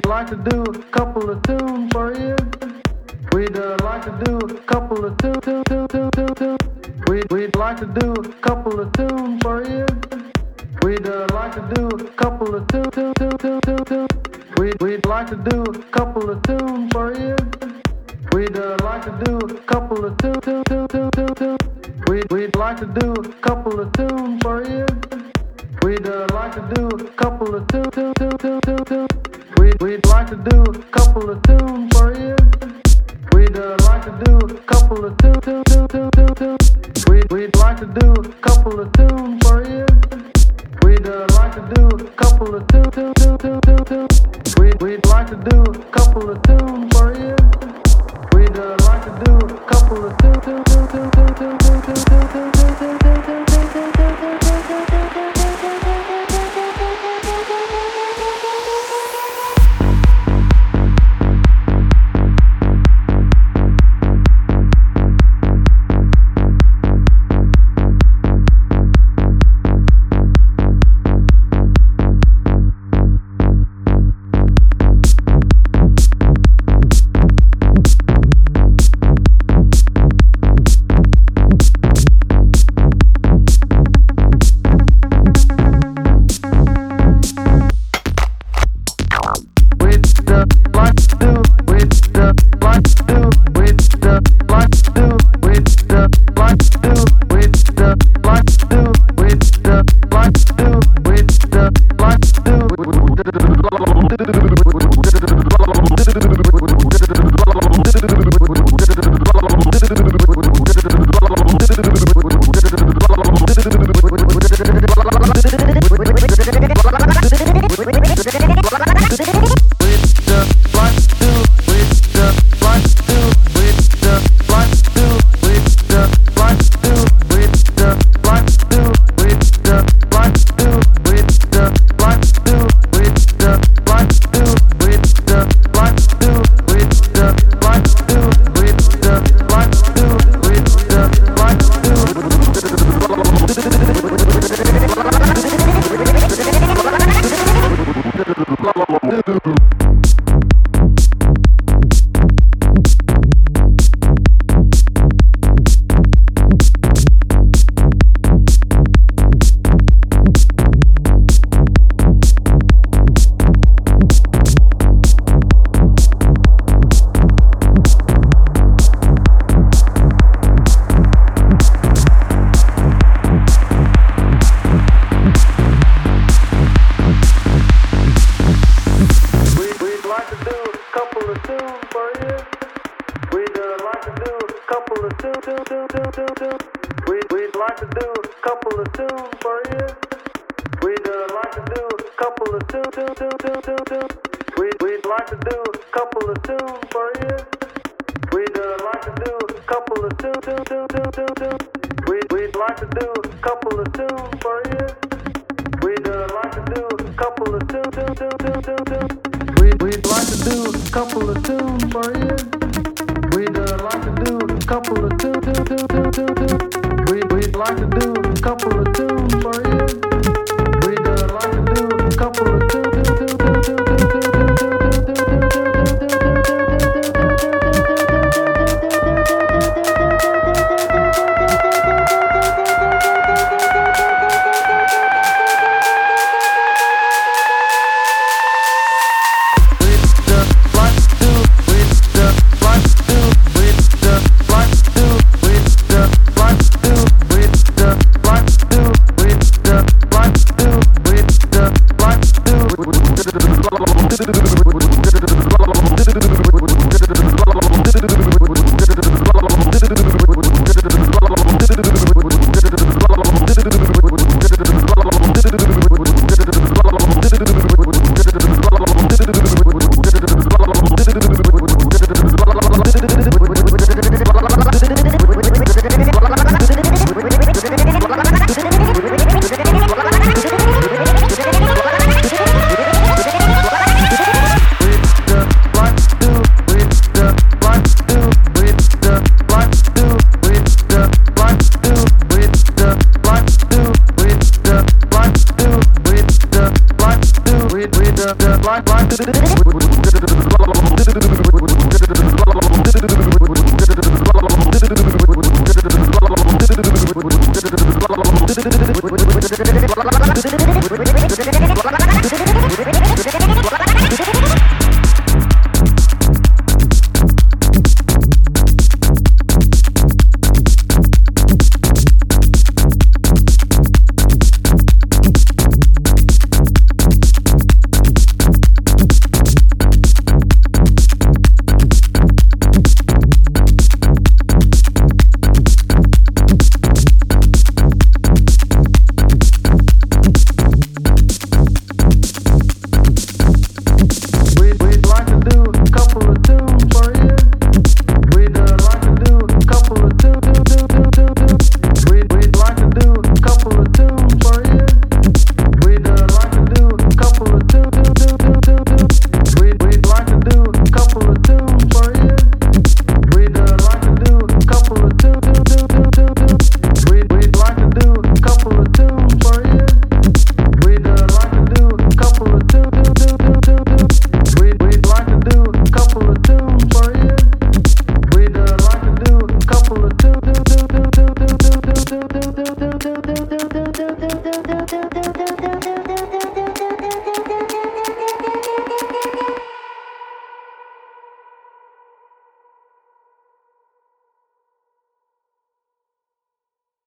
like to do a couple of tunes for you. We'd like to do a couple of tunes. We'd like to do a couple of tunes for you. We'd like to do a couple of tunes. We'd like to do a couple of tunes for you. We'd like to do a couple of tunes. We'd like to do a couple of tunes for you. We'd like to do a couple of tunes. We'd like to do a couple of tunes for you. We'd like to do a couple of tunes. We'd like to do a couple of tunes for you. We'd like to do a couple of tunes. We'd like to do a couple of tunes for you. We'd like to do a couple of tunes.